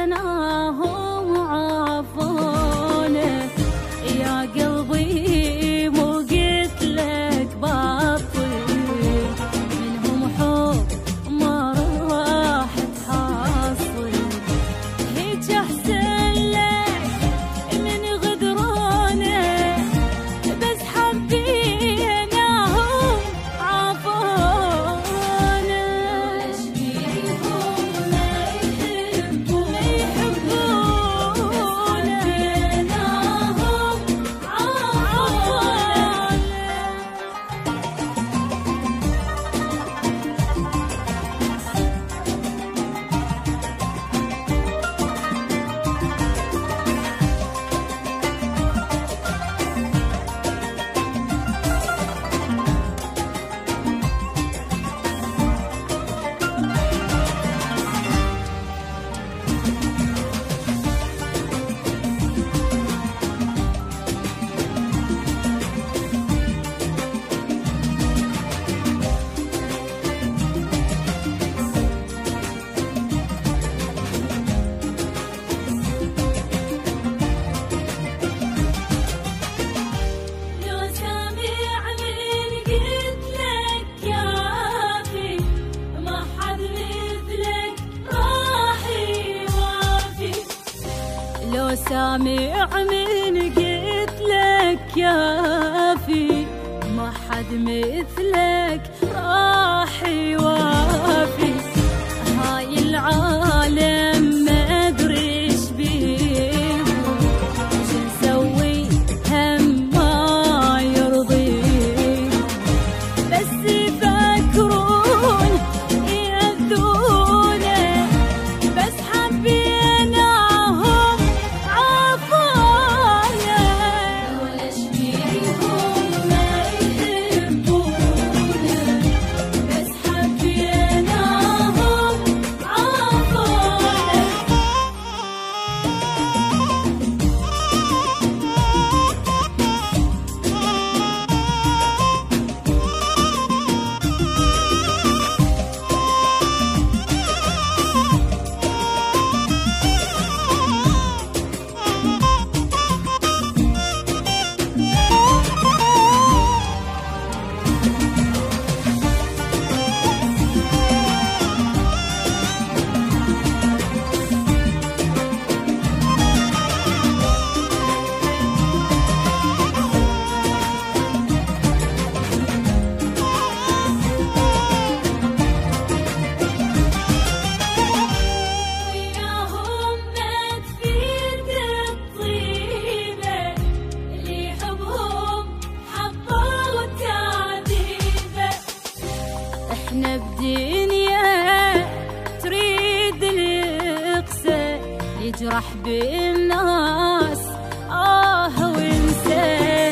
بيناهم عافونا يا قلبي، مو قلت لك باطل منهم حب ما راح تحصل، هيج احسن لك من غدرانه بس حبيناهم عافونا. ليش فيهم ما يحبونا حبيناهم لو سامع من قلت لك كافي، ما حد مثلك راح يوافي. هاي العالم ما ادري ايش بيهم، ايش نسوي هم ما يرضيهم، بس يفكرون يأذونا بس حبيناهم عافونا. وليش فيهم ما يحبونا بس حبيناهم عافونا. وياهم ما تفيد الطيبة، اللي يحبهم حبة وتعذيبة. احنا بدنيا تريد الإقسى، يجرح بالناس ونسى.